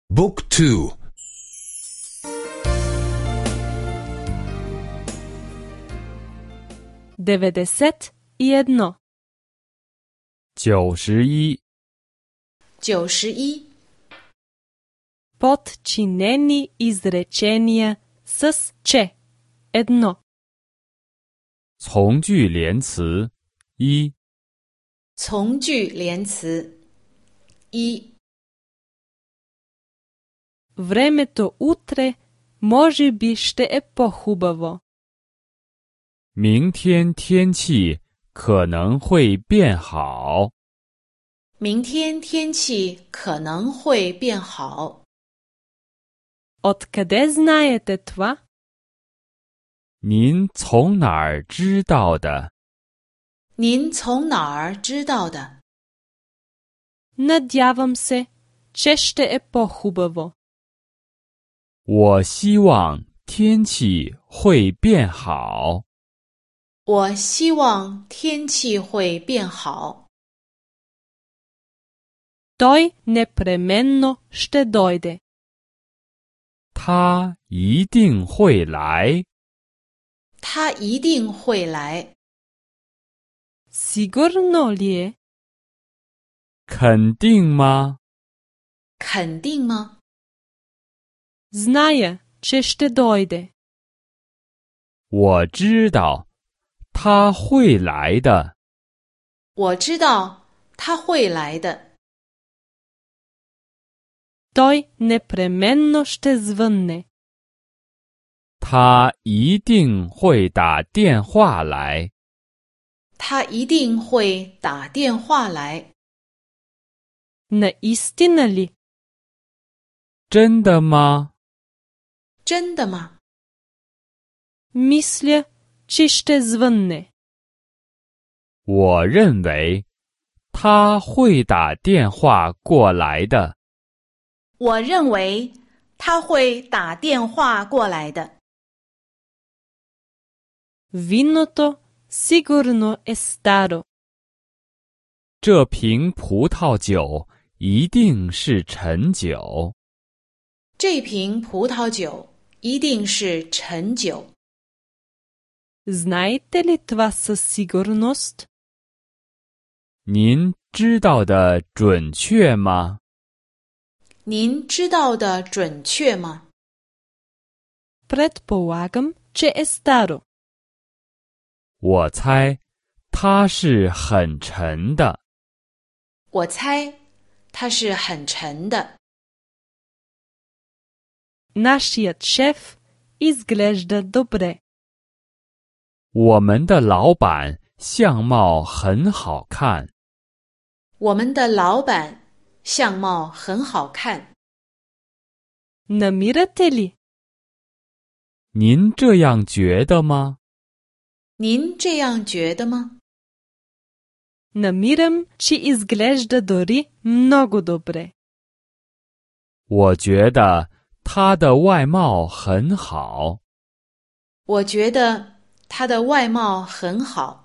Book 2 91 91 91 Подчинени изречения с че. 1. 从句连词一， 从句连词一 Времето утре може би ще е по-хубаво. 明天天气可能会变好。 明天天气可能会变好。 Откъде знаете това? 您从哪儿知道的？ 您从哪儿知道的？ Надявам се, че ще е по-хубаво. 我希望天气会变好。 我希望天气会变好。 Той непременно ще дойде. 他一定会来。 他一定会来。 Сигурно ли е? 肯定吗？ 肯定吗？ Зная, че ще дойде. 我知道他会来的。 我知道他会来的。 Той непременно ще звънне. 他一定会打电话来。 他一定会打电话来。 Наистина ли? 真的吗？ 真的吗？ Мисля, че ще звънне. 我认为他会打电话过来的。 我认为他会打电话过来的。 Виното сигурно е старо. 这瓶葡萄酒一定是陈酒。 这瓶葡萄酒一定是陈酒。 Знаете ли това със сигурност? 您知道的准确吗？ 您知道的准确吗？ Предполагам, че е старо. 我猜它是很沉的。 我猜它是很沉的。 Нашият шеф изглежда добре. 我们的老板相貌很好看。 我们的老板相貌很好看。 Намирате ли? 您这样觉得吗？ 您这样觉得吗？ Намирам, че изглежда дори много добре. 我觉得他的外貌很好。 我觉得他的外貌很好。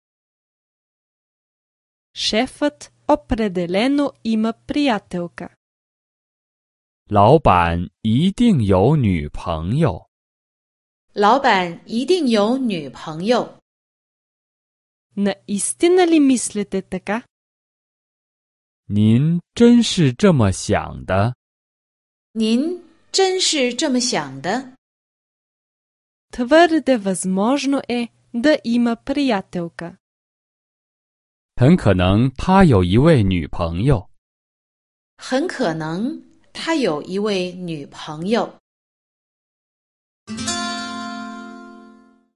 Шефът определено има приятелка. 老板一定有女朋友。 老板一定有女朋友。 Наистина ли мислите така? 您真是这么想的？ 您真是这么想的？ Твърде възможно е да има приятелка. 很可能他有一位女朋友。 很可能他有一位女朋友。